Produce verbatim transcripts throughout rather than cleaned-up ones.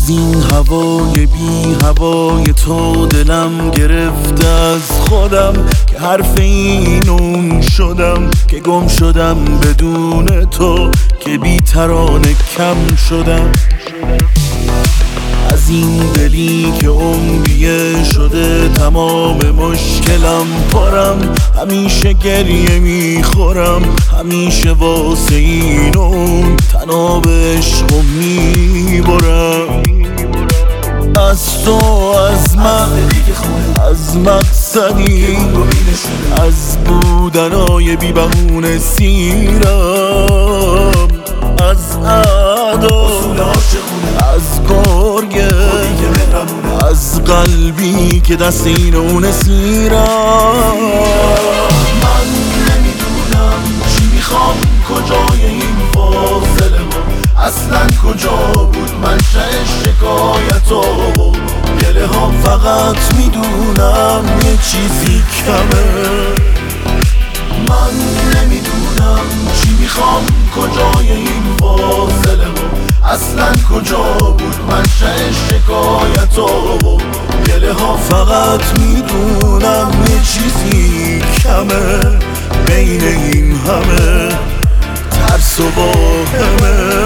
از این هوای بی هوای تو دلم گرفته از خودم، که حرف این اون شدم، که گم شدم بدون تو، که بی ترانه کم شدم. از این دلی که عمریه شده تمام مشکلم پرم، همیشه گریه میخورم، همیشه واسه این اون تناب عشق میبرم. از تو، از من، از مقصدی، از بودنای بی بهونه سیرم، از اعدا، از گرگه، از قلبی که دست این اون سیرم. من نمیدونم چی میخوام، کجای این فاصله ما اصلا کجا بود منشأ شکایت و گله ها. فقط میدونم یه چیزی کمه. من نمیدونم چی میخوام، کجای این فاصله ما اصلا کجا بود منشأ شکایت و گله ها. فقط میدونم یه چیزی کمه بین این همه ترس و واهمه.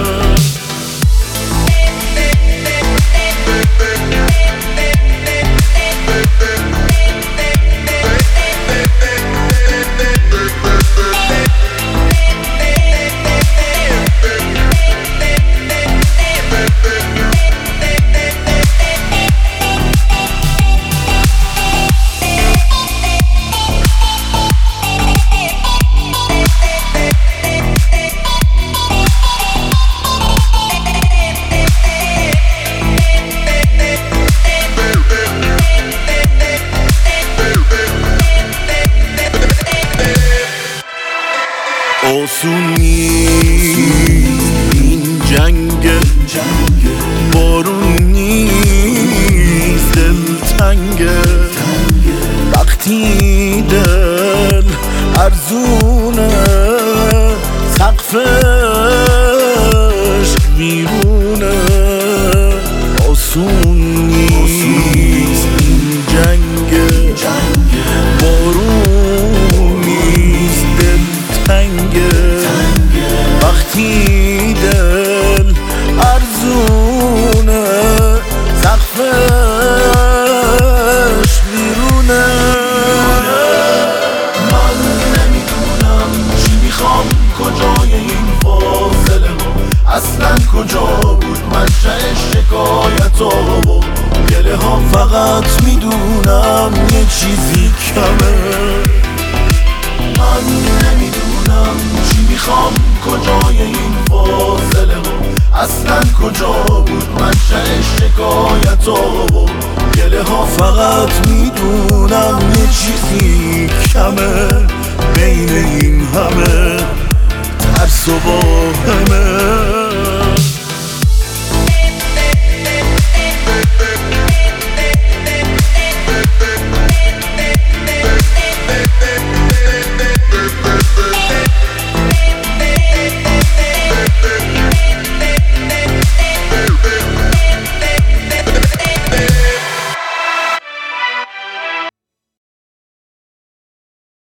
آسون نیست این جنگ، بارون نیست دلتنگه، وقتی دل ارزونه سقفش ویرونه. آسون نیست این جنگ، بارون نیست دلتنگه، وقتی دل ارزونه سقفش بیرونه. من نمیدونم چی میخوام، کجای این فاصله ما اصلا کجا بود منشأ شکایت و گله ها. فقط میدونم یه چیزی کمه. من نمیدونم چی میخوام، کجای این فاصله ما اصلا کجا بود منشأ شکایت و گله ها. فقط میدونم یه چیزی کمه بین این همه ترس و واهمه.